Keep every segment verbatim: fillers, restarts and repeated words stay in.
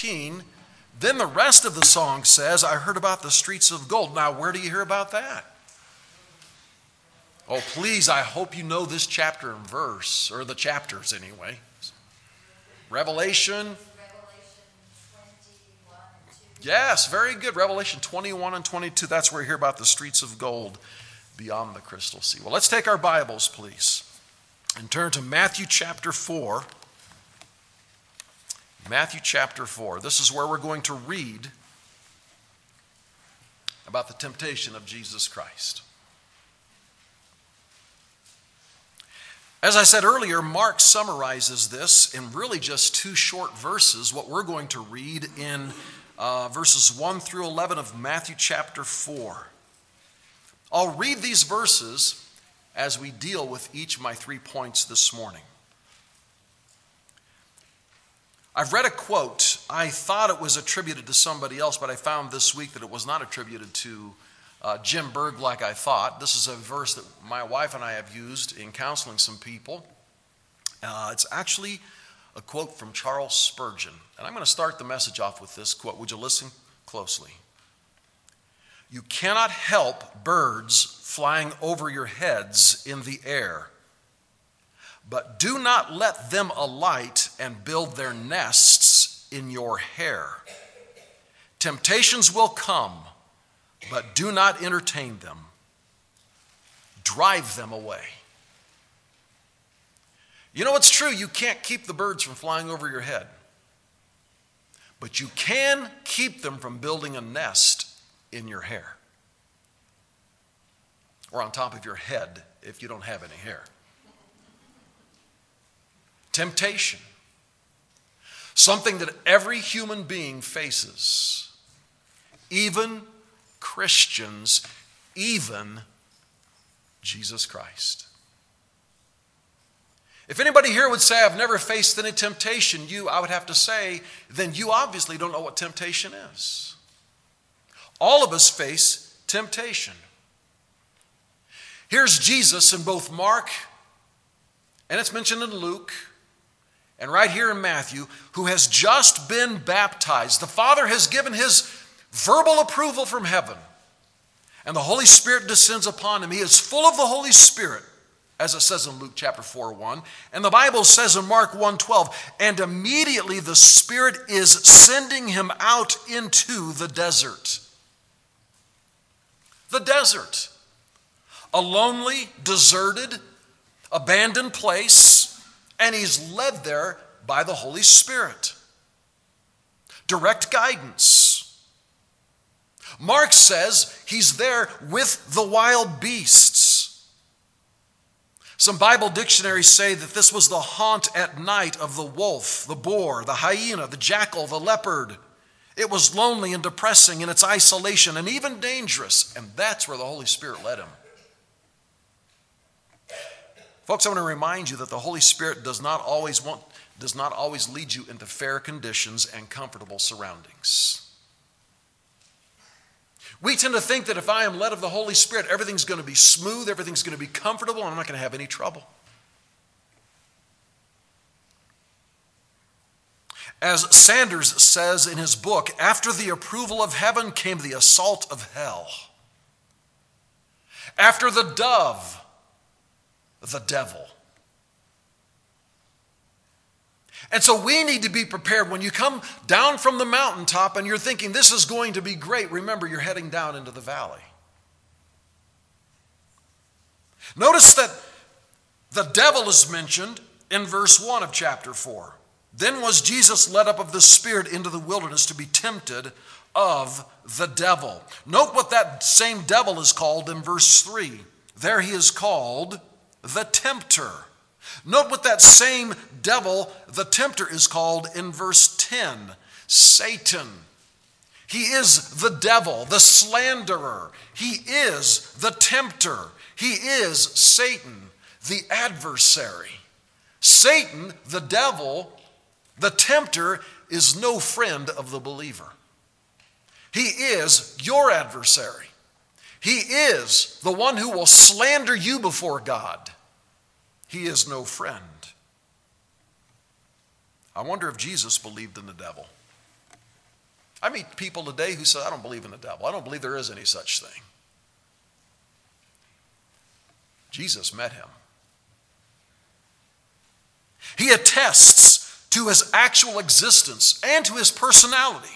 fourteen, then the rest of the song says, I heard about the streets of gold. Now, where do you hear about that? Oh, please, I hope you know this chapter and verse, or the chapters anyway. Revelation. Yes, very good. Revelation twenty-one and twenty-two. That's where you hear about the streets of gold beyond the crystal sea. Well, let's take our Bibles, please, and turn to Matthew chapter four. Matthew chapter four. This is where we're going to read about the temptation of Jesus Christ. As I said earlier, Mark summarizes this in really just two short verses, what we're going to read in uh, verses one through eleven of Matthew chapter four. I'll read these verses as we deal with each of my three points this morning. I've read a quote. I thought it was attributed to somebody else, but I found this week that it was not attributed to uh, Jim Berg like I thought. This is a verse that my wife and I have used in counseling some people. Uh, it's actually a quote from Charles Spurgeon. And I'm going to start the message off with this quote. Would you listen closely? You cannot help birds flying over your heads in the air, but do not let them alight and build their nests in your hair. Temptations will come, but do not entertain them. Drive them away. You know, it's true, you can't keep the birds from flying over your head, but you can keep them from building a nest in your hair, or on top of your head if you don't have any hair. Temptation, something that every human being faces, even Christians, even Jesus Christ. If anybody here would say, I've never faced any temptation, you, I would have to say, then you obviously don't know what temptation is. All of us face temptation. Here's Jesus in both Mark, and it's mentioned in Luke, and right here in Matthew, who has just been baptized. The Father has given his verbal approval from heaven, and the Holy Spirit descends upon him. He is full of the Holy Spirit, as it says in Luke chapter four, one. And the Bible says in Mark one, twelve, and immediately the Spirit is sending him out into the desert. The desert. A lonely, deserted, abandoned place, and he's led there by the Holy Spirit. Direct guidance. Mark says he's there with the wild beasts. Some Bible dictionaries say that this was the haunt at night of the wolf, the boar, the hyena, the jackal, the leopard. It was lonely and depressing in its isolation and even dangerous, and that's where the Holy Spirit led him. Folks, I want to remind you that the Holy Spirit does not always want, does not always lead you into fair conditions and comfortable surroundings. We tend to think that if I am led of the Holy Spirit, everything's going to be smooth, everything's going to be comfortable, and I'm not going to have any trouble. As Sanders says in his book, after the approval of heaven came the assault of hell. After the dove, the devil. And so we need to be prepared. When you come down from the mountaintop and you're thinking this is going to be great, remember you're heading down into the valley. Notice that the devil is mentioned in verse one of chapter four. Then was Jesus led up of the Spirit into the wilderness to be tempted of the devil. Note what that same devil is called in verse three. There he is called the tempter. Note what that same devil, the tempter, is called in verse ten. Satan. He is the devil, the slanderer. He is the tempter. He is Satan, the adversary. Satan, the devil, the tempter, is no friend of the believer. He is your adversary. He is the one who will slander you before God. He is no friend. I wonder if Jesus believed in the devil. I meet people today who say, I don't believe in the devil. I don't believe there is any such thing. Jesus met him. He attests to his actual existence and to his personality.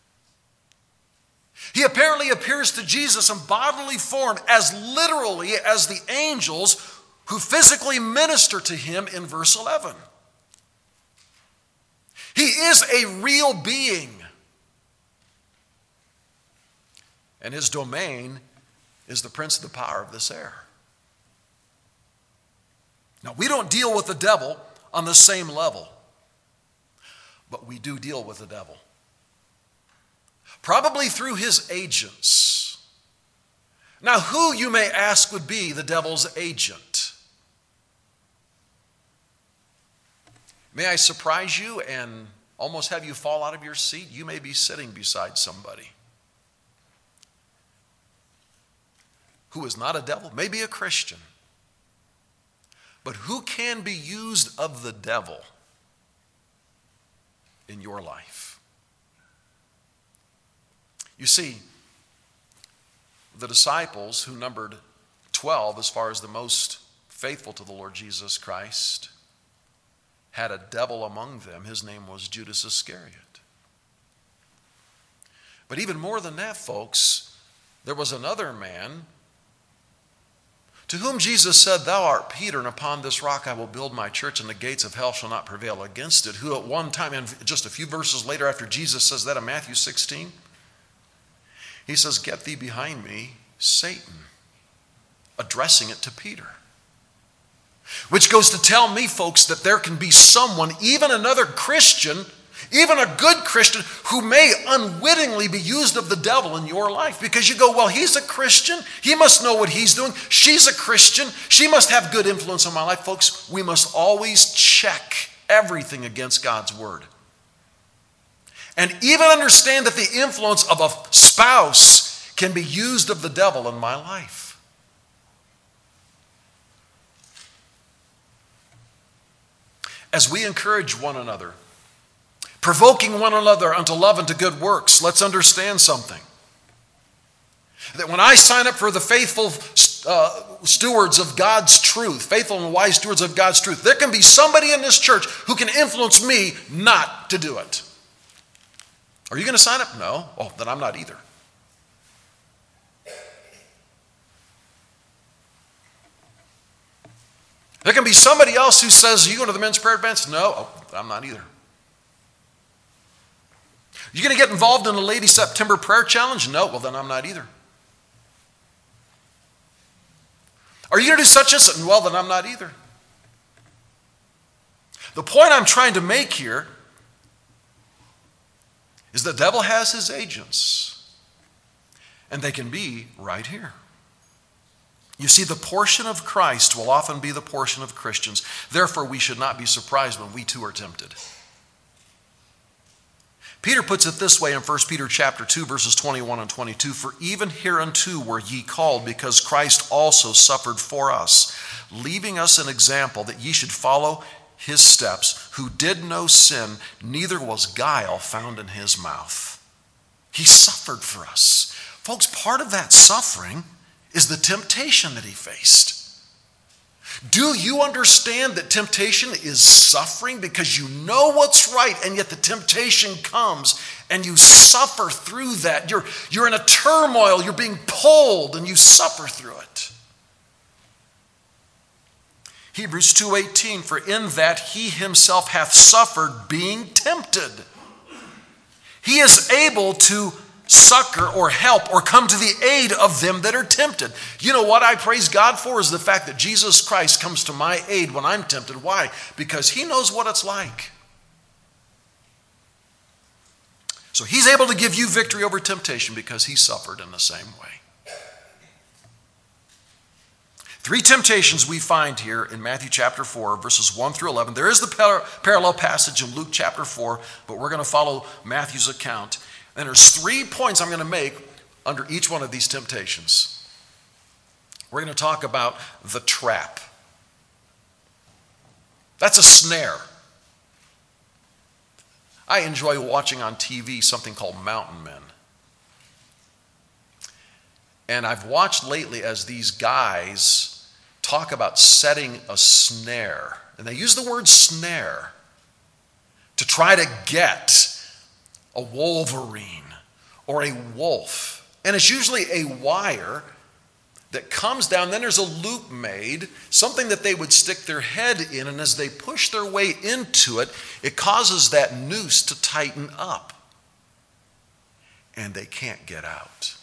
He apparently appears to Jesus in bodily form as literally as the angels who physically minister to him in verse eleven. He is a real being. And his domain is the prince of the power of this air. Now, we don't deal with the devil on the same level, but we do deal with the devil. Probably through his agents. Now, who, you may ask, would be the devil's agent? May I surprise you and almost have you fall out of your seat? You may be sitting beside somebody who is not a devil, maybe a Christian, but who can be used of the devil in your life. You see, the disciples, who numbered twelve as far as the most faithful to the Lord Jesus Christ, had a devil among them. His name was Judas Iscariot. But even more than that, folks, there was another man to whom Jesus said, Thou art Peter, and upon this rock I will build my church, and the gates of hell shall not prevail against it. Who at one time, and just a few verses later after Jesus says that in Matthew sixteen, he says, Get thee behind me, Satan, addressing it to Peter. Which goes to tell me, folks, that there can be someone, even another Christian, even a good Christian, who may unwittingly be used of the devil in your life. Because you go, well, he's a Christian. He must know what he's doing. She's a Christian. She must have good influence on my life. Folks, we must always check everything against God's word. And even understand that the influence of a spouse can be used of the devil in my life. As we encourage one another, provoking one another unto love and to good works, let's understand something. That when I sign up for the faithful uh, stewards of God's truth, faithful and wise stewards of God's truth, there can be somebody in this church who can influence me not to do it. Are you going to sign up? No. Oh, then I'm not either. There can be somebody else who says, you go to the men's prayer advance? No, oh, I'm not either. You going to get involved in the Ladies' September prayer challenge? No, well then I'm not either. Are you going to do such and such? Well then I'm not either. The point I'm trying to make here is the devil has his agents, and they can be right here. You see, the portion of Christ will often be the portion of Christians. Therefore, we should not be surprised when we too are tempted. Peter puts it this way in First Peter chapter two, verses twenty-one and twenty-two. For even hereunto were ye called, because Christ also suffered for us, leaving us an example that ye should follow his steps, who did no sin, neither was guile found in his mouth. He suffered for us. Folks, part of that suffering is the temptation that he faced. Do you understand that temptation is suffering? Because you know what's right, and yet the temptation comes and you suffer through that. You're, you're in a turmoil, you're being pulled, and you suffer through it. Hebrews two eighteen, for in that he himself hath suffered being tempted, he is able to succor or help or come to the aid of them that are tempted. You know what I praise God for is the fact that Jesus Christ comes to my aid when I'm tempted. Why? Because he knows what it's like. So he's able to give you victory over temptation because he suffered in the same way. Three temptations we find here in Matthew chapter four, verses one through eleven. There is the par- parallel passage in Luke chapter four, but we're going to follow Matthew's account. And there's three points I'm going to make under each one of these temptations. We're going to talk about the trap. That's a snare. I enjoy watching on T V something called Mountain Men. And I've watched lately as these guys talk about setting a snare. And they use the word snare to try to get a wolverine or a wolf. And it's usually a wire that comes down. Then there's a loop made, something that they would stick their head in. And as they push their way into it, it causes that noose to tighten up. And they can't get out.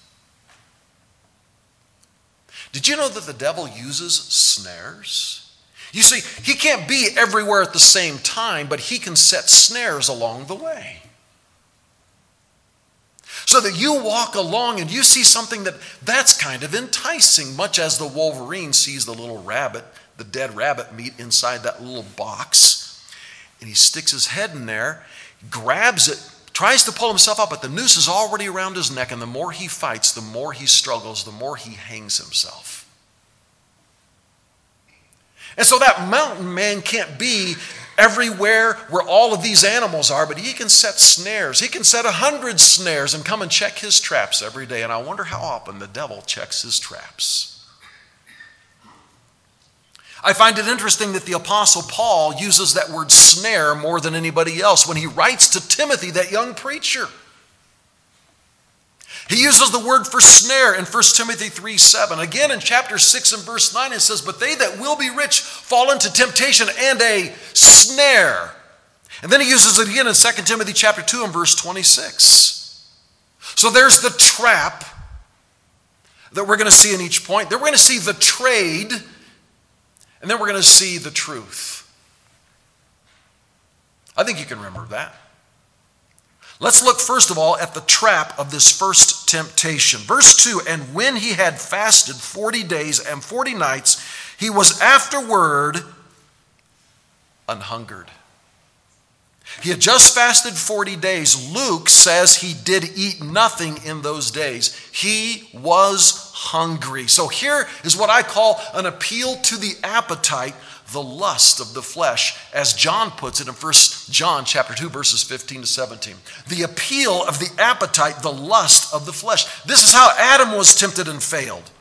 Did you know that the devil uses snares? You see, he can't be everywhere at the same time, but he can set snares along the way. So that you walk along and you see something that that's kind of enticing, much as the wolverine sees the little rabbit, the dead rabbit meat inside that little box. And he sticks his head in there, grabs it, tries to pull himself up, but the noose is already around his neck, and the more he fights, the more he struggles, the more he hangs himself. And so that mountain man can't be everywhere where all of these animals are, but he can set snares. He can set a hundred snares and come and check his traps every day. And I wonder how often the devil checks his traps. I find it interesting that the Apostle Paul uses that word snare more than anybody else when he writes to Timothy, that young preacher. He uses the word for snare in First Timothy three seven. Again in chapter six and verse nine it says, "But they that will be rich fall into temptation and a snare." And then he uses it again in Second Timothy chapter two and verse twenty-six. So there's the trap that we're going to see in each point. Then we're going to see the trade, and then we're going to see the truth. I think you can remember that. Let's look first of all at the trap of this first temptation. Verse two, "And when he had fasted forty days and forty nights, he was afterward an hungered." He had just fasted forty days. Luke says he did eat nothing in those days. He was hungry. So here is what I call an appeal to the appetite, the lust of the flesh, as John puts it in First John chapter two, verses fifteen to seventeen. The appeal of the appetite, the lust of the flesh. This is how Adam was tempted and failed.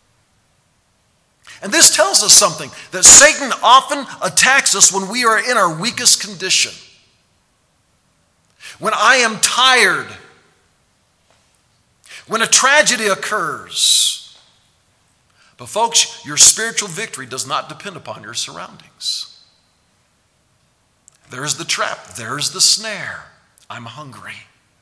And this tells us something, that Satan often attacks us when we are in our weakest condition. When I am tired, when a tragedy occurs. But folks, your spiritual victory does not depend upon your surroundings. There's the trap, there's the snare. I'm hungry.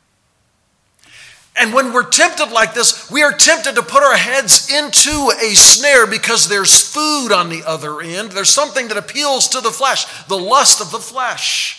And when we're tempted like this, we are tempted to put our heads into a snare because there's food on the other end. There's something that appeals to the flesh, the lust of the flesh.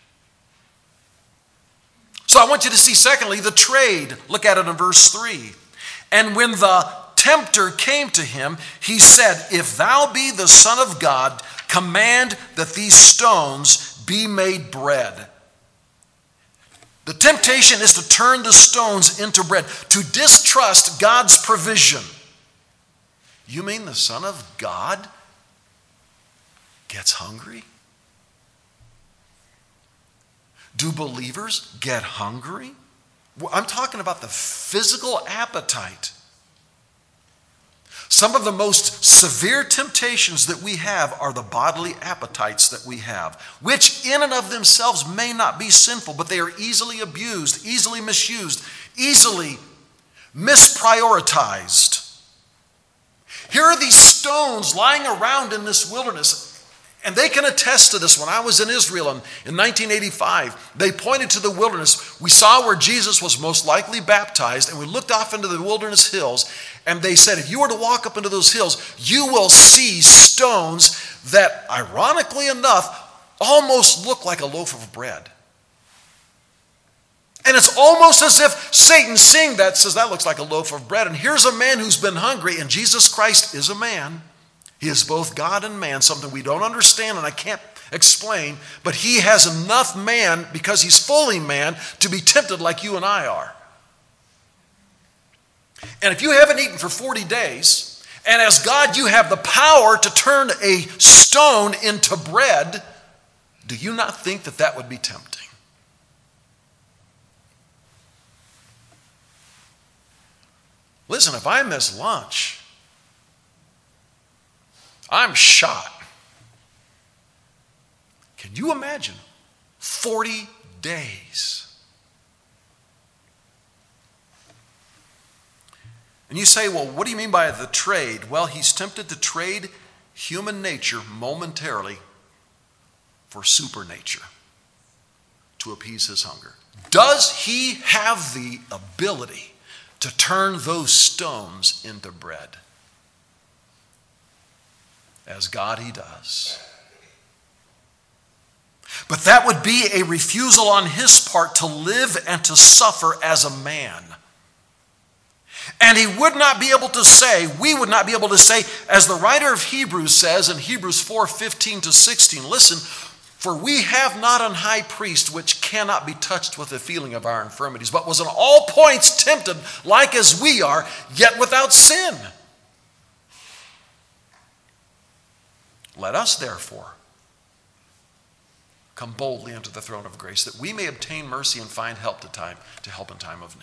So I want you to see, secondly, the trade. Look at it in verse three. "And when the tempter came to him, he said, If thou be the Son of God, command that these stones be made bread." The temptation is to turn the stones into bread, to distrust God's provision. You mean the Son of God gets hungry? Do believers get hungry? I'm talking about the physical appetite. Some of the most severe temptations that we have are the bodily appetites that we have, which in and of themselves may not be sinful, but they are easily abused, easily misused, easily misprioritized. Here are these stones lying around in this wilderness. And they can attest to this. When I was in Israel in, in nineteen eighty-five, they pointed to the wilderness. We saw where Jesus was most likely baptized, and we looked off into the wilderness hills, and they said, if you were to walk up into those hills, you will see stones that, ironically enough, almost look like a loaf of bread. And it's almost as if Satan, seeing that, says, that looks like a loaf of bread. And here's a man who's been hungry, and Jesus Christ is a man. He is both God and man, something we don't understand and I can't explain, but he has enough man, because he's fully man, to be tempted like you and I are. And if you haven't eaten for forty days, and as God you have the power to turn a stone into bread, do you not think that that would be tempting? listen, if I miss lunch, I'm shot. Can you imagine? forty days. And you say, well, what do you mean by the trade? Well, he's tempted to trade human nature momentarily for supernature to appease his hunger. Does he have the ability to turn those stones into bread? As God, he does. But that would be a refusal on his part to live and to suffer as a man. And he would not be able to say, we would not be able to say, as the writer of Hebrews says in Hebrews four fifteen to sixteen, listen, for we have not an high priest which cannot be touched with the feeling of our infirmities, but was in all points tempted like as we are, yet without sin. Let us therefore come boldly unto the throne of grace, that we may obtain mercy and find help to time to help in time of need.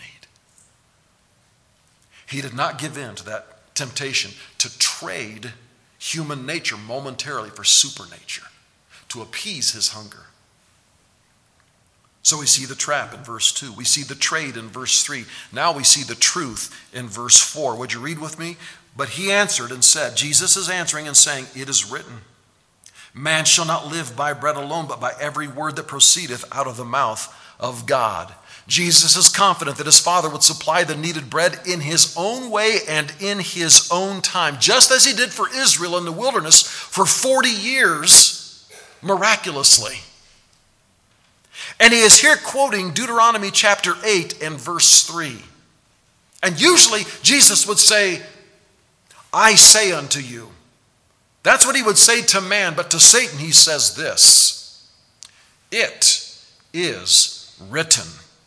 He did not give in to that temptation to trade human nature momentarily for supernature, to appease his hunger. So we see the trap in verse two. We see the trade in verse three. Now we see the truth in verse four. Would you read with me? But he answered and said, Jesus is answering and saying, it is written, man shall not live by bread alone, but by every word that proceedeth out of the mouth of God. Jesus is confident that his Father would supply the needed bread in his own way and in his own time, just as he did for Israel in the wilderness for forty years, miraculously. And he is here quoting Deuteronomy chapter eight and verse three. And usually Jesus would say, I say unto you. That's what he would say to man, but to Satan he says this, it is written.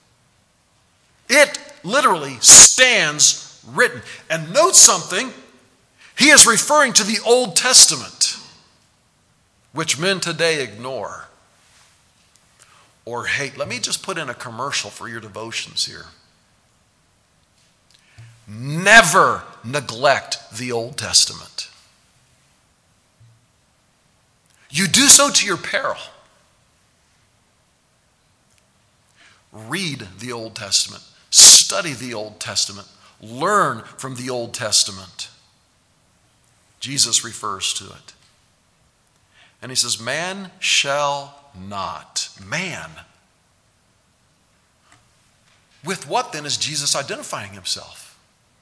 It literally stands written. And note something, he is referring to the Old Testament, which men today ignore or hate. Let me just put in a commercial for your devotions here. Never neglect the Old Testament. You do so to your peril. Read the Old Testament. Study the Old Testament. Learn from the Old Testament. Jesus refers to it. And he says, man shall not. Man. With what then is Jesus identifying himself?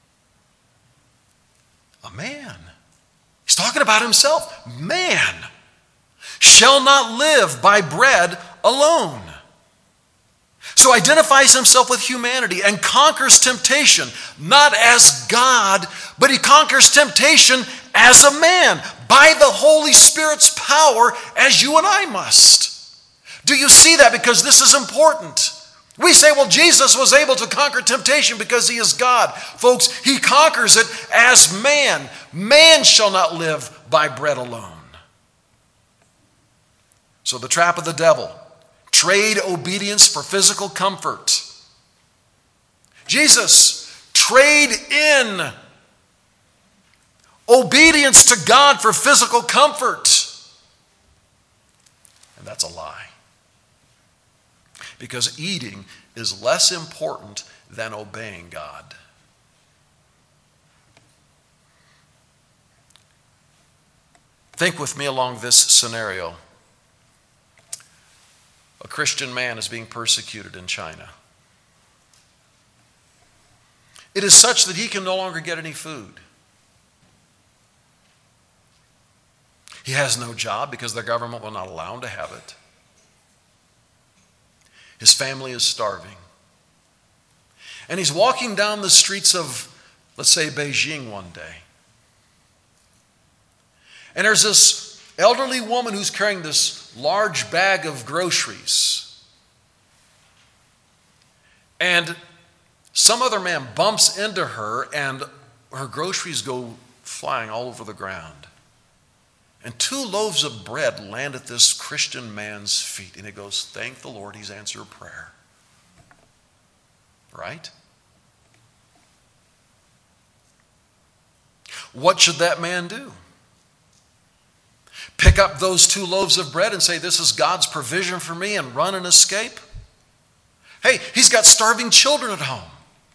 A man. He's talking about himself. Man shall not live by bread alone. So identifies himself with humanity and conquers temptation, not as God, but he conquers temptation as a man by the Holy Spirit's power, as you and I must. Do you see that? Because this is important. We say, well, Jesus was able to conquer temptation because he is God. Folks, he conquers it as man. Man shall not live by bread alone. So the trap of the devil, trade obedience for physical comfort. Jesus, trade in obedience to God for physical comfort. And that's a lie. Because eating is less important than obeying God. Think with me along this scenario. A Christian man is being persecuted in China. It is such that he can no longer get any food. He has no job because the government will not allow him to have it. His family is starving. And he's walking down the streets of, let's say, Beijing one day. And there's this elderly woman who's carrying this large bag of groceries. And some other man bumps into her and her groceries go flying all over the ground. And two loaves of bread land at this Christian man's feet. And he goes, thank the Lord, he's answered prayer. Right? What should that man do? Pick up those two loaves of bread and say, this is God's provision for me, and run and escape? Hey, he's got starving children at home.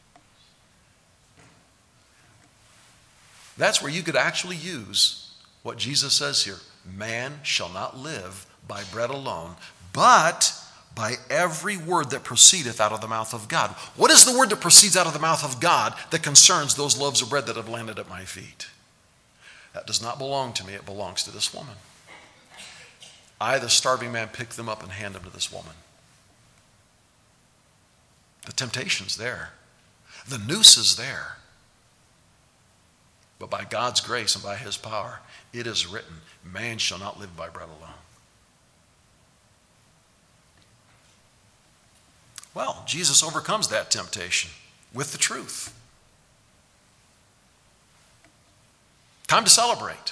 That's where you could actually use what Jesus says here. Man shall not live by bread alone, but by every word that proceedeth out of the mouth of God. What is the word that proceeds out of the mouth of God that concerns those loaves of bread that have landed at my feet? That does not belong to me. It belongs to this woman. I, the starving man, pick them up and hand them to this woman. The temptation's there. The noose is there. But by God's grace and by his power, it is written, man shall not live by bread alone. Well, Jesus overcomes that temptation with the truth. Time to celebrate.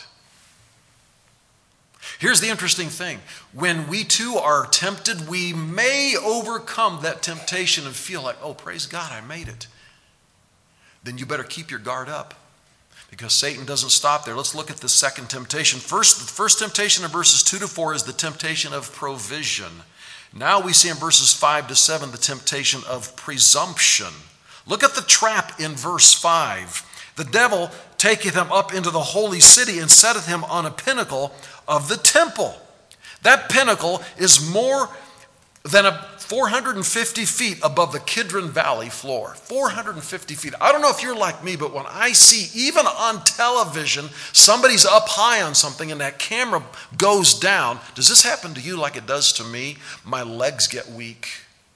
Here's the interesting thing. When we too are tempted, we may overcome that temptation and feel like, oh, praise God, I made it. Then you better keep your guard up, because Satan doesn't stop there. Let's look at the second temptation. First, the first temptation in verses two to four is the temptation of provision. Now we see in verses five to seven the temptation of presumption. Look at the trap in verse five. The devil taketh him up into the holy city and setteth him on a pinnacle of the temple. That pinnacle is more than a four hundred fifty feet above the Kidron Valley floor. four hundred fifty feet. I don't know if you're like me, but when I see, even on television, somebody's up high on something and that camera goes down, does this happen to you like it does to me? My legs get weak.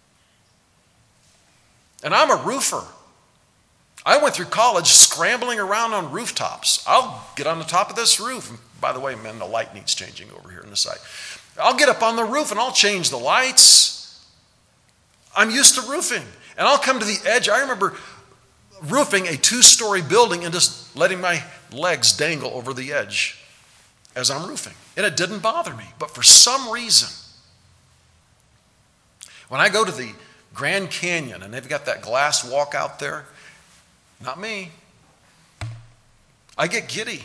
And I'm a roofer. I went through college scrambling around on rooftops. I'll get on the top of this roof. And by the way, man, the light needs changing over here on the side. I'll get up on the roof and I'll change the lights. I'm used to roofing. And I'll come to the edge. I remember roofing a two-story building and just letting my legs dangle over the edge as I'm roofing. And it didn't bother me. But for some reason, when I go to the Grand Canyon and they've got that glass walk out there, not me, I get giddy.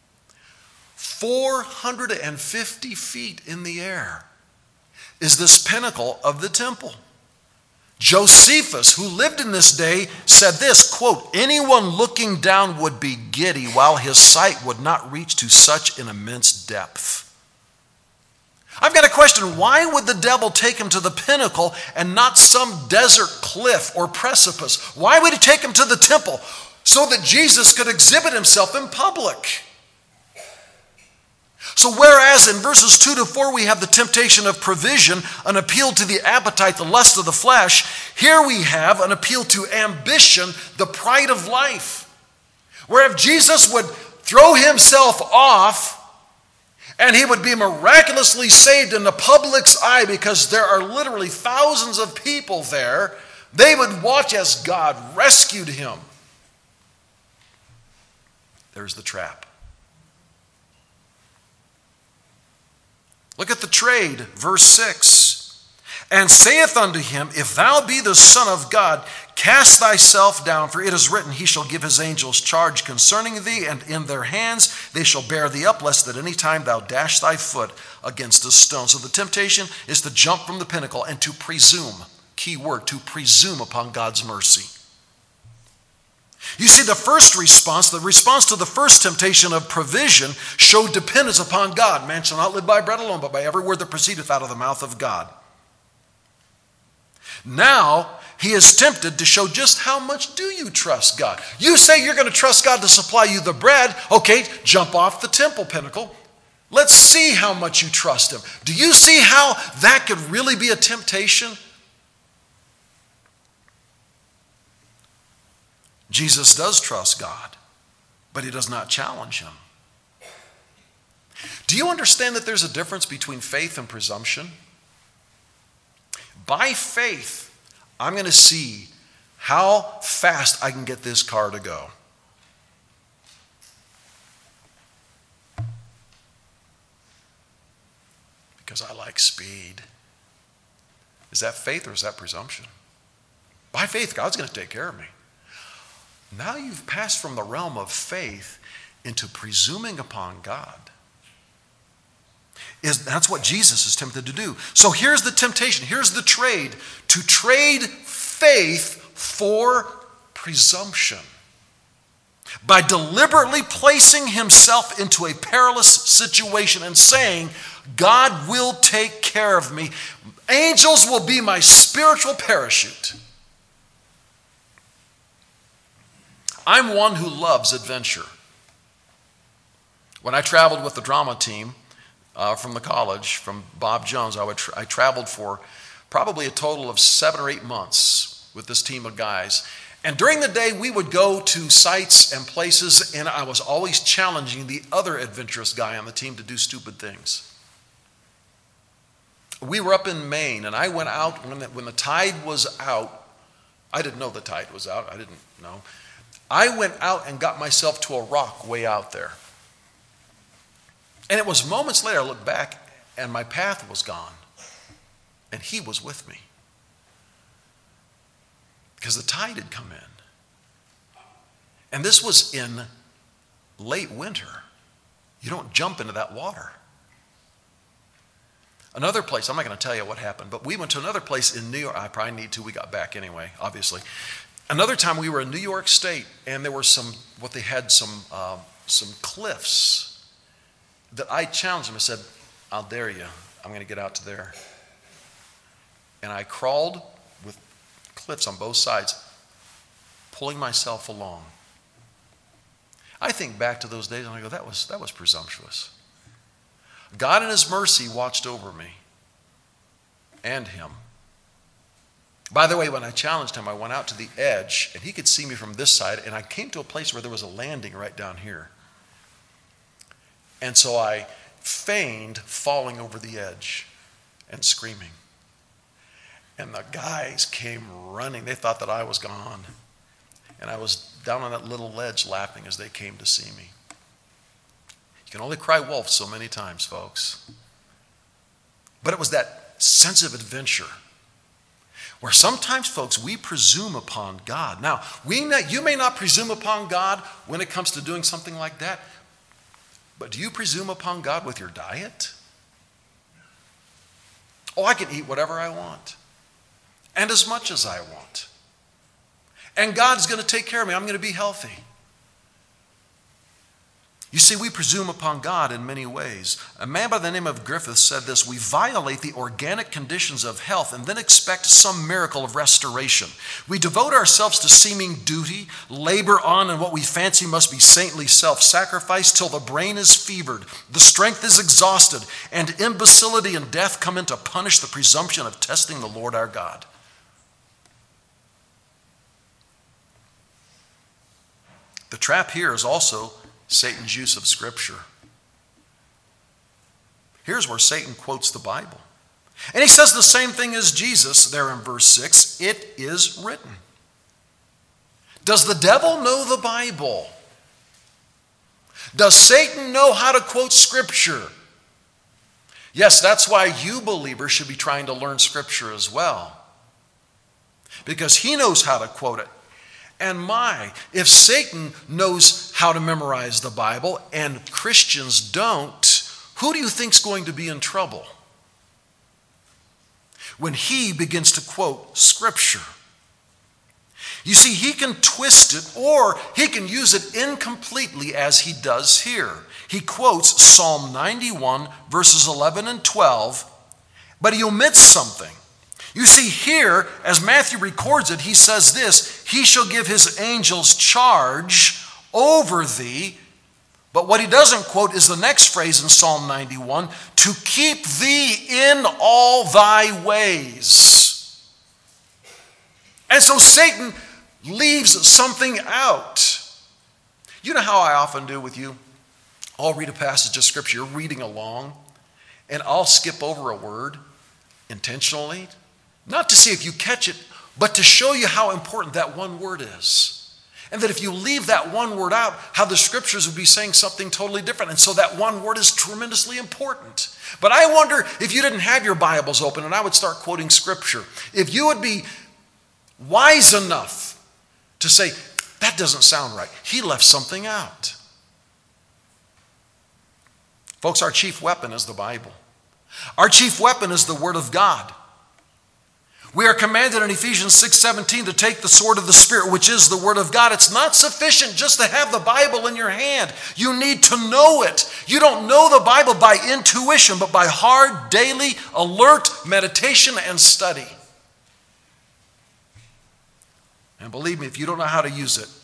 four hundred fifty feet in the air is this pinnacle of the temple. Josephus, who lived in this day, said this, quote, anyone looking down would be giddy while his sight would not reach to such an immense depth. I've got a question. Why would the devil take him to the pinnacle and not some desert cliff or precipice? Why would he take him to the temple? So that Jesus could exhibit himself in public. So whereas in verses two to four we have the temptation of provision, an appeal to the appetite, the lust of the flesh, here we have an appeal to ambition, the pride of life. Where if Jesus would throw himself off and he would be miraculously saved in the public's eye because there are literally thousands of people there, they would watch as God rescued him. There's the trap. Look at the trade, verse six. And saith unto him, if thou be the Son of God, cast thyself down, for it is written, he shall give his angels charge concerning thee, and in their hands they shall bear thee up, lest at any time thou dash thy foot against a stone. So the temptation is to jump from the pinnacle and to presume, key word, to presume upon God's mercy. You see, the first response, the response to the first temptation of provision, showed dependence upon God. Man shall not live by bread alone, but by every word that proceedeth out of the mouth of God. Now, he is tempted to show just how much do you trust God. You say you're going to trust God to supply you the bread. Okay, jump off the temple pinnacle. Let's see how much you trust him. Do you see how that could really be a temptation? Jesus does trust God, but he does not challenge him. Do you understand that there's a difference between faith and presumption? By faith, I'm going to see how fast I can get this car to go. Because I like speed. Is that faith or is that presumption? By faith, God's going to take care of me. Now you've passed from the realm of faith into presuming upon God. Is, that's what Jesus is tempted to do. So here's the temptation. Here's the trade. To trade faith for presumption. By deliberately placing himself into a perilous situation and saying, God will take care of me. Angels will be my spiritual parachute. I'm one who loves adventure. When I traveled with the drama team uh, from the college, from Bob Jones, I, would tra- I traveled for probably a total of seven or eight months with this team of guys. And during the day, we would go to sites and places, and I was always challenging the other adventurous guy on the team to do stupid things. We were up in Maine, and I went out when the, when the tide was out. I didn't know the tide was out. I didn't know. I went out and got myself to a rock way out there. And it was moments later I looked back, and my path was gone. And he was with me. Because the tide had come in. And this was in late winter. You don't jump into that water. Another place, I'm not going to tell you what happened, but we went to another place in New York. I probably need to. We got back anyway, obviously. Another time we were in New York State, and there were some, what they had, some, uh, some cliffs that I challenged them. I said, I'll dare you. I'm going to get out to there. And I crawled with cliffs on both sides, pulling myself along. I think back to those days and I go, that was, that was presumptuous. God in his mercy watched over me and him. By the way, when I challenged him, I went out to the edge and he could see me from this side, and I came to a place where there was a landing right down here. And so I feigned falling over the edge and screaming. And the guys came running. They thought that I was gone. And I was down on that little ledge laughing as they came to see me. You can only cry wolf so many times, folks. But it was that sense of adventure where sometimes, folks, we presume upon God. Now, we not, you may not presume upon God when it comes to doing something like that, but do you presume upon God with your diet? Oh, I can eat whatever I want. And as much as I want. And God's going to take care of me. I'm going to be healthy. You see, we presume upon God in many ways. A man by the name of Griffith said this: we violate the organic conditions of health and then expect some miracle of restoration. We devote ourselves to seeming duty, labor on in what we fancy must be saintly self-sacrifice till the brain is fevered, the strength is exhausted, and imbecility and death come in to punish the presumption of testing the Lord our God. The trap here is also Satan's use of Scripture. Here's where Satan quotes the Bible. And he says the same thing as Jesus there in verse six. It is written. Does the devil know the Bible? Does Satan know how to quote Scripture? Yes, that's why you believers should be trying to learn Scripture as well. Because he knows how to quote it. And my, if Satan knows how to memorize the Bible and Christians don't, who do you think's going to be in trouble when he begins to quote Scripture? You see, he can twist it or he can use it incompletely as he does here. He quotes Psalm ninety-one, verses eleven and twelve, but he omits something. You see, here, as Matthew records it, he says this: he shall give his angels charge over thee. But what he doesn't quote is the next phrase in Psalm ninety-one: to keep thee in all thy ways. And so Satan leaves something out. You know how I often do with you? I'll read a passage of Scripture, you're reading along, and I'll skip over a word intentionally. Not to see if you catch it, but to show you how important that one word is. And that if you leave that one word out, how the Scriptures would be saying something totally different. And so that one word is tremendously important. But I wonder if you didn't have your Bibles open and I would start quoting Scripture, if you would be wise enough to say, that doesn't sound right. He left something out. Folks, our chief weapon is the Bible. Our chief weapon is the Word of God. We are commanded in Ephesians six seventeen to take the sword of the Spirit, which is the Word of God. It's not sufficient just to have the Bible in your hand. You need to know it. You don't know the Bible by intuition, but by hard, daily, alert meditation and study. And believe me, if you don't know how to use it,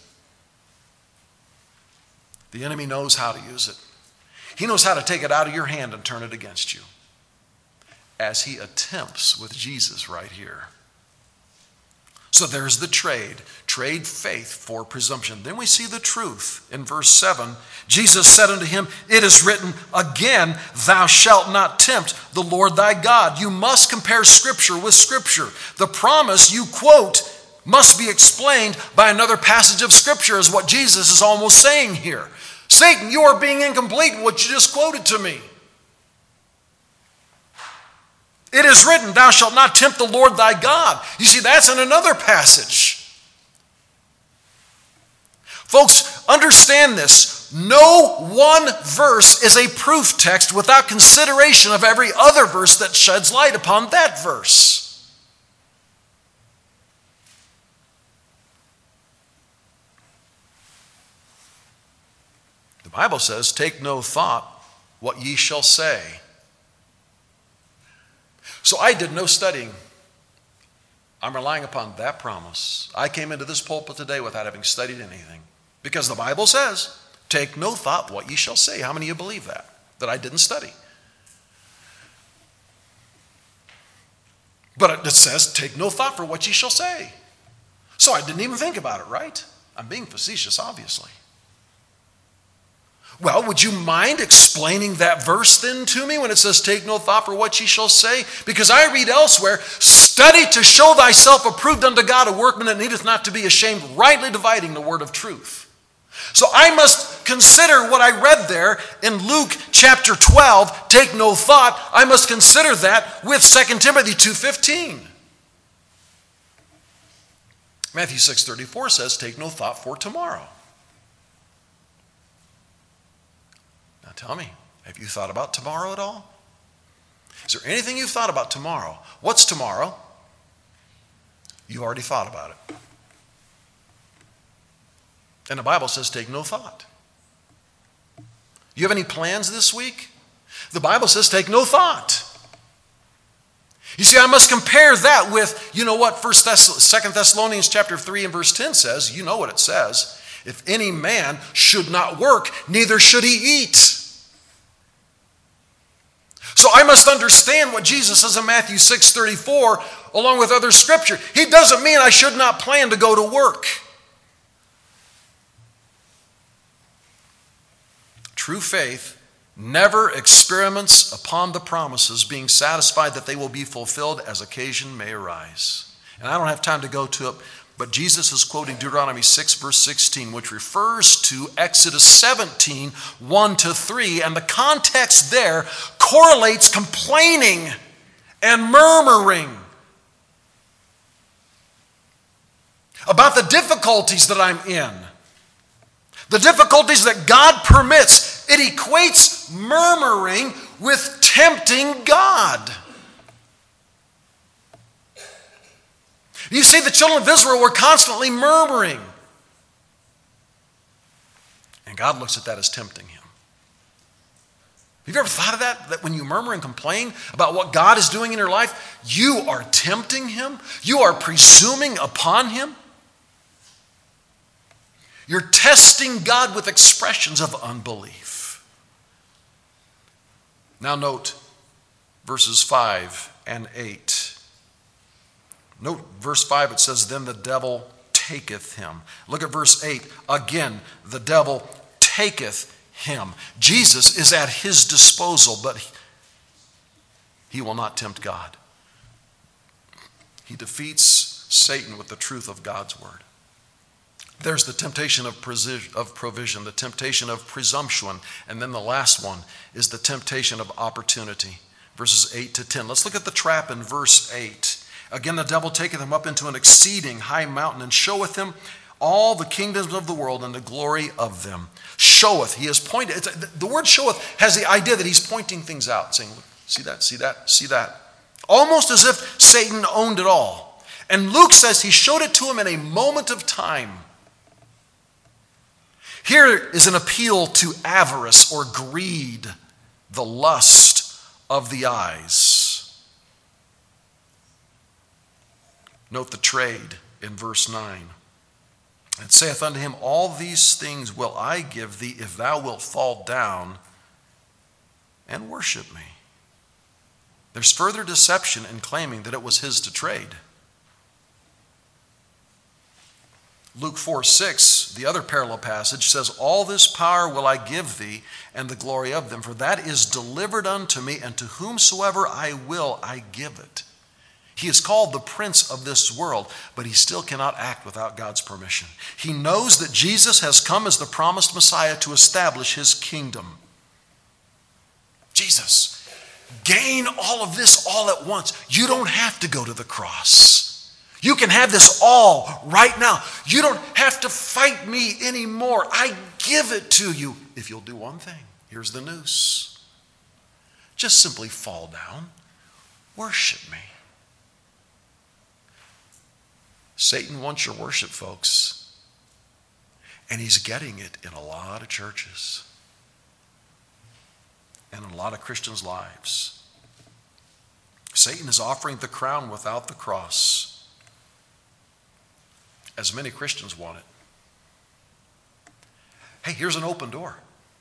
the enemy knows how to use it. He knows how to take it out of your hand and turn it against you, as he attempts with Jesus right here. So there's the trade. Trade faith for presumption. Then we see the truth in verse seven. Jesus said unto him, it is written, again, thou shalt not tempt the Lord thy God. You must compare Scripture with Scripture. The promise you quote must be explained by another passage of Scripture, is what Jesus is almost saying here. Satan, you are being incomplete in what you just quoted to me. It is written, thou shalt not tempt the Lord thy God. You see, that's in another passage. Folks, understand this. No one verse is a proof text without consideration of every other verse that sheds light upon that verse. The Bible says, take no thought what ye shall say. So I did no studying. I'm relying upon that promise. I came into this pulpit today without having studied anything. Because the Bible says, take no thought what ye shall say. How many of you believe that? That I didn't study. But it says, take no thought for what ye shall say. So I didn't even think about it, right? I'm being facetious, obviously. Well, would you mind explaining that verse then to me when it says, take no thought for what ye shall say? Because I read elsewhere, study to show thyself approved unto God, a workman that needeth not to be ashamed, rightly dividing the word of truth. So I must consider what I read there in Luke chapter twelve, take no thought. I must consider that with Second Timothy two fifteen. Matthew six thirty-four says, take no thought for tomorrow. Now tell me, have you thought about tomorrow at all? Is there anything you've thought about tomorrow? What's tomorrow? You already thought about it. And the Bible says take no thought. You have any plans this week? The Bible says take no thought. You see, I must compare that with, you know what, First Thess- Second Thessalonians chapter three and verse ten says. You know what it says. If any man should not work, neither should he eat. So I must understand what Jesus says in Matthew six thirty-four, along with other scripture. He doesn't mean I should not plan to go to work. True faith never experiments upon the promises, being satisfied that they will be fulfilled as occasion may arise. And I don't have time to go to it, but Jesus is quoting Deuteronomy six verse sixteen, which refers to Exodus seventeen, one to three, and the context there correlates complaining and murmuring about the difficulties that I'm in, the difficulties that God permits. It equates murmuring with tempting God. You see, the children of Israel were constantly murmuring. And God looks at that as tempting him. Have you ever thought of that? That when you murmur and complain about what God is doing in your life, you are tempting him? You are presuming upon him? You're testing God with expressions of unbelief. Now note verses five and eight. Note verse five, it says, then the devil taketh him. Look at verse eight. Again, the devil taketh him. Jesus is at his disposal, but he, he will not tempt God. He defeats Satan with the truth of God's word. There's the temptation of provision, the temptation of presumption, and then the last one is the temptation of opportunity. Verses eight to ten. Let's look at the trap in verse eight. Again, the devil taketh him up into an exceeding high mountain and showeth him all the kingdoms of the world and the glory of them. Showeth, he is pointing. It's, the word showeth has the idea that he's pointing things out, saying, look, see that, see that, see that. Almost as if Satan owned it all. And Luke says he showed it to him in a moment of time. Here is an appeal to avarice or greed, the lust of the eyes. Note the trade in verse nine. And saith unto him, all these things will I give thee if thou wilt fall down and worship me. There's further deception in claiming that it was his to trade. Luke four six, the other parallel passage, says, all this power will I give thee, and the glory of them, for that is delivered unto me, and to whomsoever I will I give it. He is called the prince of this world, but he still cannot act without God's permission. He knows that Jesus has come as the promised Messiah to establish his kingdom. Jesus, gain all of this all at once. You don't have to go to the cross. You can have this all right now. You don't have to fight me anymore. I give it to you if you'll do one thing. Here's the noose. Just simply fall down, worship me. Satan wants your worship, folks, and he's getting it in a lot of churches and in a lot of Christians' lives. Satan is offering the crown without the cross, as many Christians want it. Hey, here's an open door.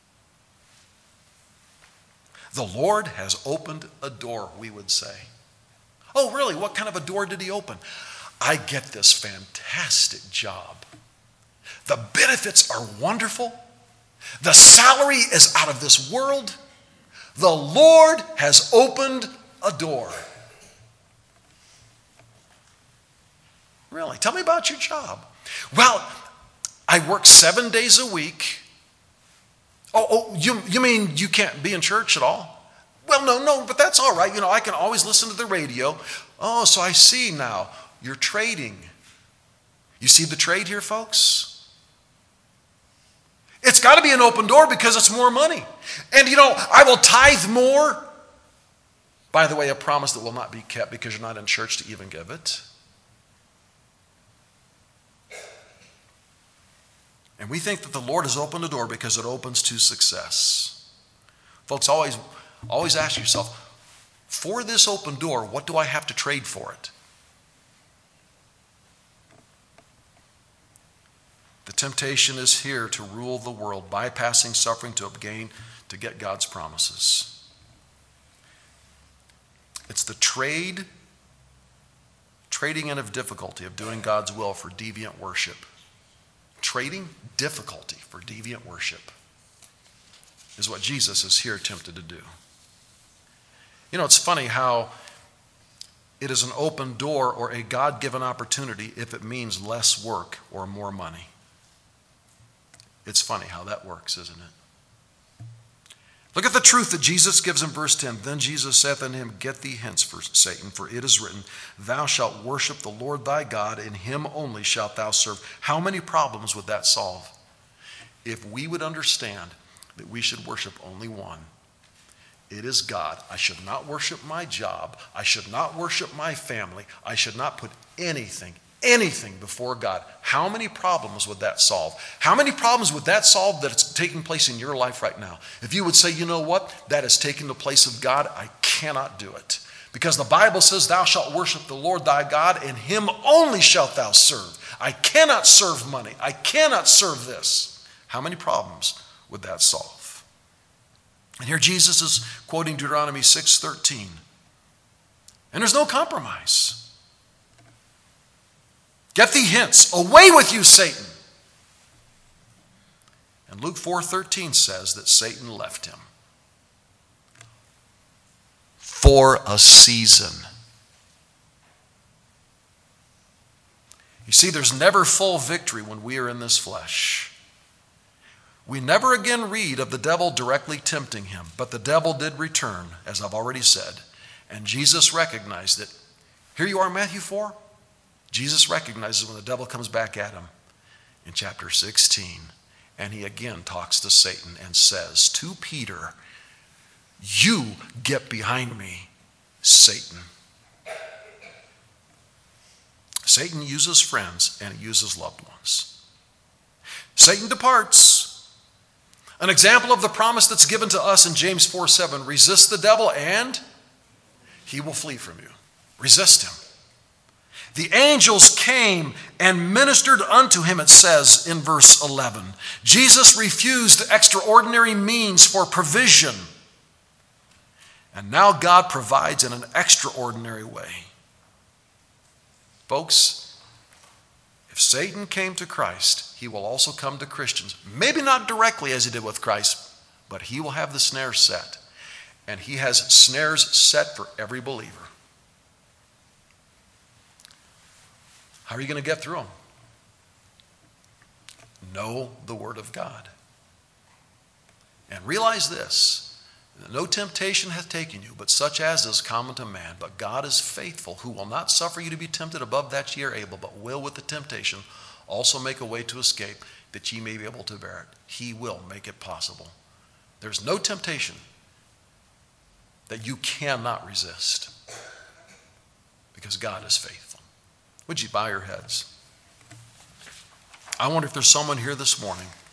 The Lord has opened a door, we would say. Oh, really? What kind of a door did he open? I get this fantastic job. The benefits are wonderful. The salary is out of this world. The Lord has opened a door. Really? Tell me about your job. Well, I work seven days a week. Oh, oh you, you mean you can't be in church at all? Well, no, no, but that's all right. You know, I can always listen to the radio. Oh, so I see now. You're trading. You see the trade here, folks? It's got to be an open door because it's more money. And you know, I will tithe more. By the way, a promise that will not be kept because you're not in church to even give it. And we think that the Lord has opened a door because it opens to success. Folks, always, always ask yourself, for this open door, what do I have to trade for it? The temptation is here to rule the world, bypassing suffering to obtain, to get God's promises. It's the trade, trading in of difficulty of doing God's will for deviant worship. Trading difficulty for deviant worship is what Jesus is here tempted to do. You know, it's funny how it is an open door or a God-given opportunity if it means less work or more money. It's funny how that works, isn't it? Look at the truth that Jesus gives in verse ten. Then Jesus saith unto him, get thee hence, for Satan, for it is written, thou shalt worship the Lord thy God, and him only shalt thou serve. How many problems would that solve? If we would understand that we should worship only one. It is God. I should not worship my job. I should not worship my family. I should not put anything, anything before God. How many problems would that solve? How many problems would that solve that it's taking place in your life right now? If you would say, you know what, that is taking the place of God, I cannot do it. Because the Bible says, thou shalt worship the Lord thy God, and him only shalt thou serve. I cannot serve money. I cannot serve this. How many problems would that solve? And here Jesus is quoting Deuteronomy six thirteen. And there's no compromise. Get thee hence, away with you, Satan. And Luke four thirteen says that Satan left him for a season. You see, there's never full victory when we are in this flesh. We never again read of the devil directly tempting him, but the devil did return, as I've already said, and Jesus recognized it. Here you are, Matthew four. Jesus recognizes when the devil comes back at him. in chapter sixteen, and he again talks to Satan and says to Peter, "You get behind me, Satan." Satan uses friends and he uses loved ones. Satan departs. An example of the promise that's given to us in James four seven, resist the devil and he will flee from you. Resist him. The angels came and ministered unto him, it says in verse eleven. Jesus refused extraordinary means for provision. And now God provides in an extraordinary way. Folks, if Satan came to Christ, he will also come to Christians. Maybe not directly as he did with Christ, but he will have the snares set. And he has snares set for every believer. How are you going to get through them? Know the Word of God. And realize this. No temptation hath taken you, but such as is common to man. But God is faithful, who will not suffer you to be tempted above that ye are able, but will with the temptation also make a way to escape, that ye may be able to bear it. He will make it possible. There's no temptation that you cannot resist, because God is faithful. Would you bow your heads? I wonder if there's someone here this morning